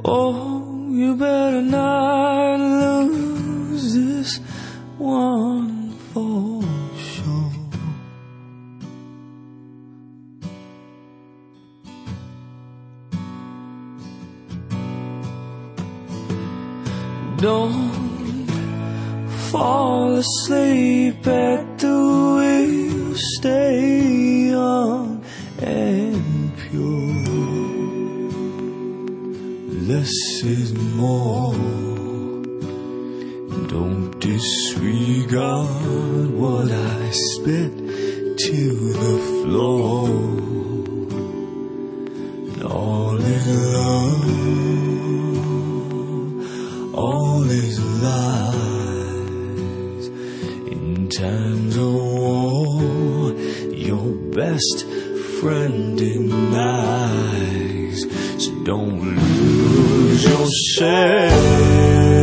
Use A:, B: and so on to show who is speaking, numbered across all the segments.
A: Oh, you better not lose this one for sure. Don't fall asleep at the wheel. Stay young and pure. Less is more. Don't disregard what I spit to the floor. And all is love, all is lies. In times of war, your best friend denies. So don't lose yourself.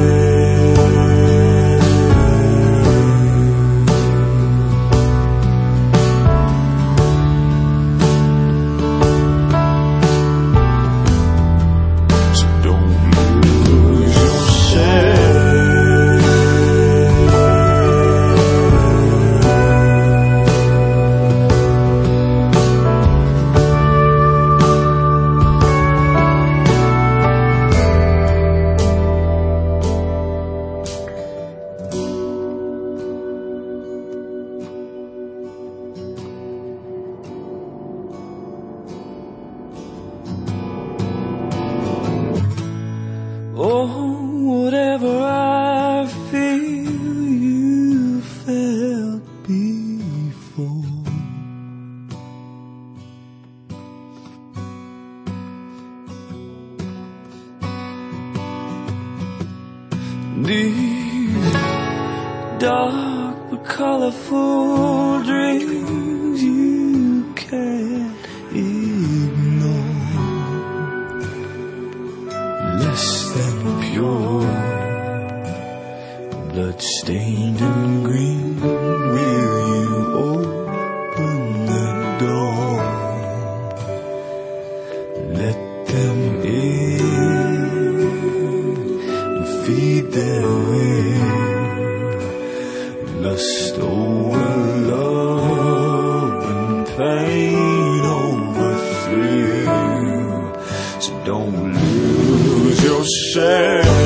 A: Oh, whatever I feel, you felt before. These dark but colorful dreams you can't ignore. Less than pure, blood-stained and green. Will you open the door? Let them in and feed their way. Lust over love and pain over thrill. So don't lose yourself.